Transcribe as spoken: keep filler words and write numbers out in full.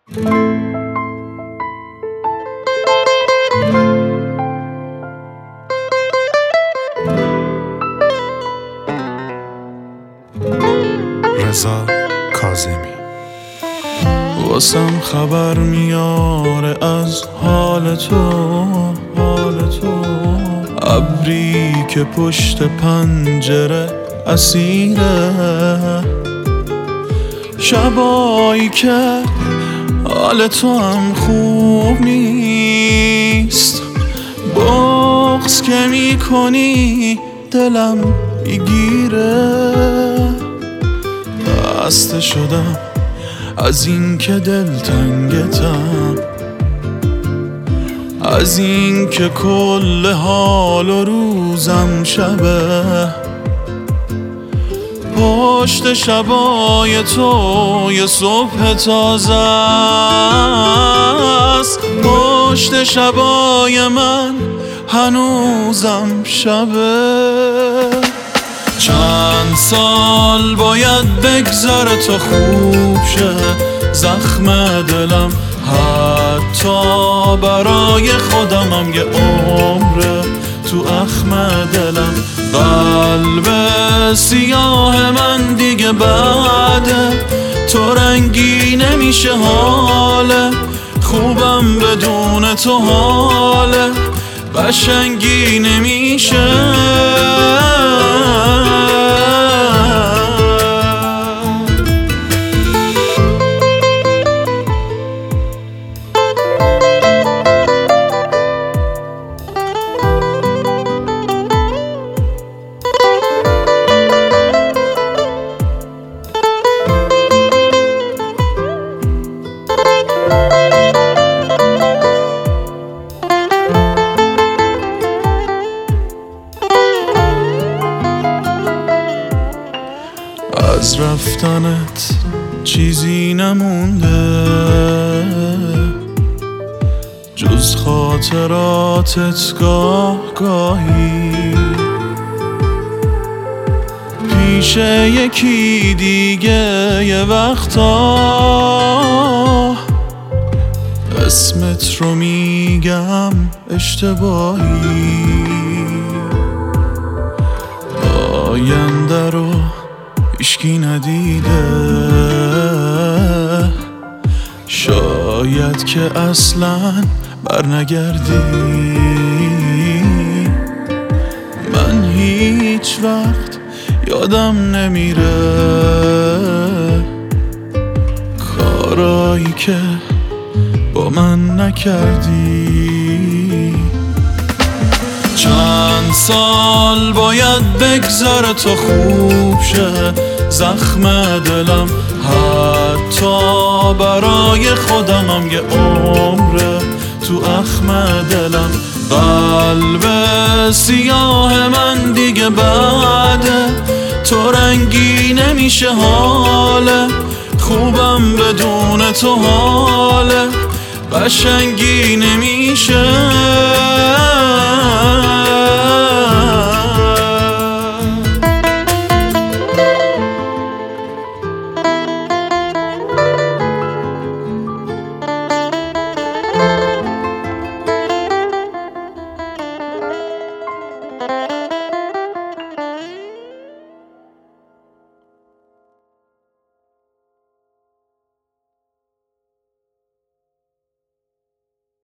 رضا کاظمی. واسم خبر میاره از حال تو، حال تو، ابری که پشت پنجره اسیره، شبایی که حال تو هم خوب نیست، بغض که میکنی دلم میگیره، خسته شدم از این که دلتنگتم، از این که کل حال و روزم شبه، پشت شبای تو یه صبح تازه است، پشت شبای من هنوزم شبه. چند سال باید بگذره تا خوب شه زخم دلم، حتی برای خودمم یه عمره تو اخم دلم، قلب سیاه من دیگه بعده، تو رنگی نمیشه حاله، خوبم بدون تو حاله، قشنگی نمیشه. از رفتنت چیزی نمونده جز خاطراتت، گاه گاهی پیش یکی دیگه یه وقتا اسمت رو میگم اشتباهی، آینده رو هیچکی ندیده، شاید که اصلاً برنگردی، من هیچ وقت یادم نمیره کارایی که با من نکردی. چند سال باید بگذره تا خوب شه زخم دلم، حتی برای خودمم یه عمره تو اخم دلم، قلب سیاه من دیگه بعده، تو رنگی نمیشه حاله، خوبم بدون تو حاله، قشنگی نمیشه.